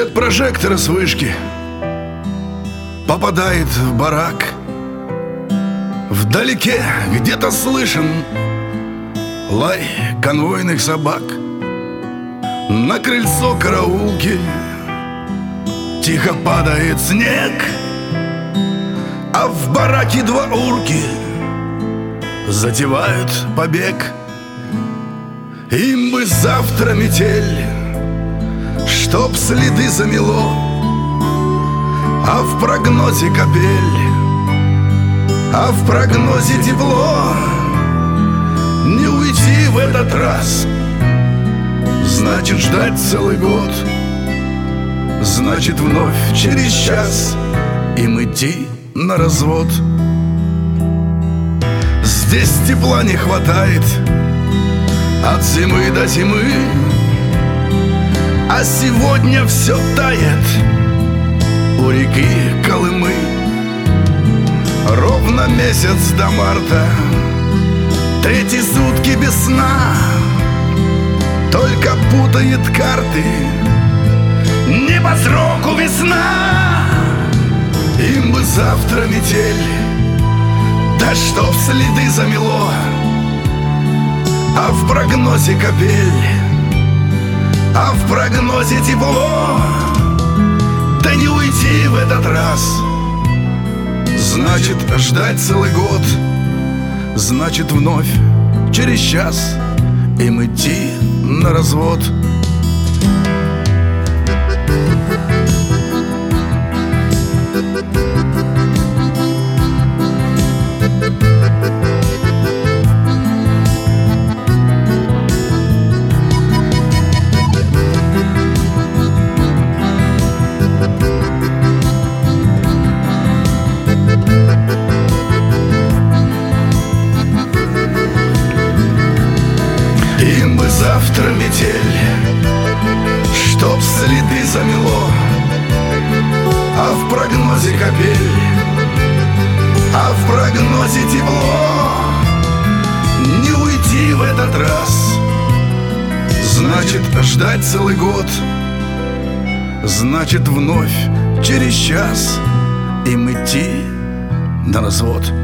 Свет прожектора с вышки попадает в барак. Вдалеке где-то слышен лай конвойных собак. На крыльцо караулки тихо падает снег, а в бараке два урки затевают побег. Им бы завтра метель, чтоб следы замело, а в прогнозе капель, а в прогнозе тепло. Не уйти в этот раз значит ждать целый год. Значит вновь через час им идти на развод. Здесь тепла не хватает от зимы до зимы, а сегодня все тает у реки Колымы. Ровно месяц до марта, третьи сутки без сна, только путает карты не по сроку весна. Им бы завтра метель, да чтоб следы замело, а в прогнозе капель, а в прогнозе тепло. Да не уйти в этот раз значит ждать целый год. Значит вновь через час им идти на развод. Им бы завтра метель, чтоб следы замело, а в прогнозе капель, а в прогнозе тепло. Не уйти в этот раз значит ждать целый год. Значит вновь через час им идти на развод.